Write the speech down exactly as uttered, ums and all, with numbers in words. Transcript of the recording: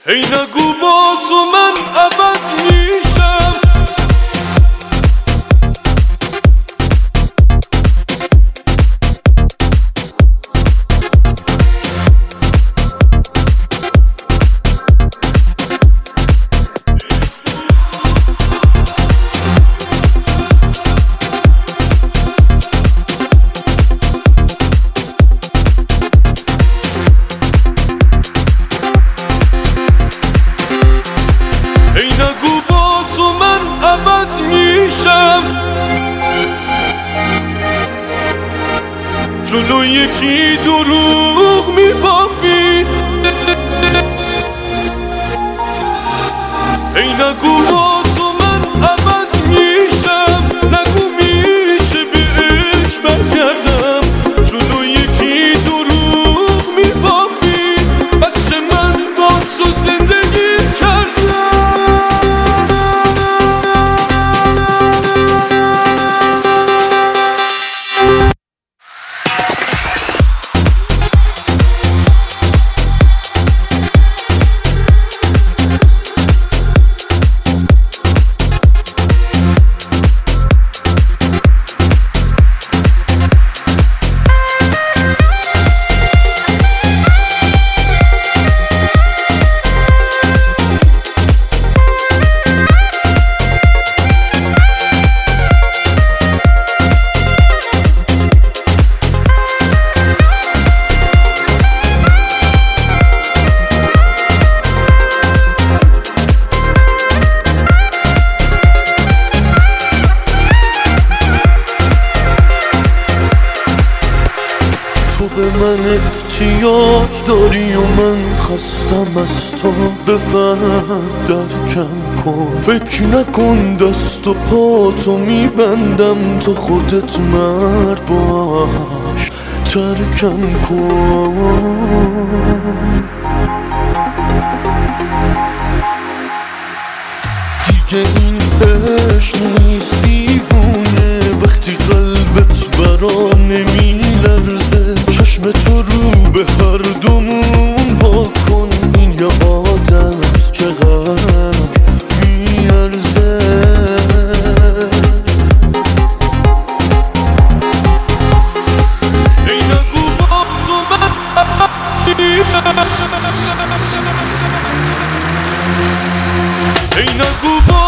ای نگو با تو من عوض میشم. ای نگو با تو من عوض میشم، جلو یکی دروغ میبافی. ای نگو با تو من عوض میشم، نگو میشه بهش برگردم، جلو یکی دروغ میبافی. بچه من با تو زندگی کردم، تو به من احتیاج داری و من خستم از تو. بفهم درکم کن، فکر نکن دست و پا تو میبندم، تو خودت مرد باش ترکم کن. دیگه این عشق نیست دیوونه، وقتی قلبت برا نمیلرزه، چشم تو رو به هر دومون واکن، این یه عادت چقدر میارزه. ای نگو با تو من ای نگو با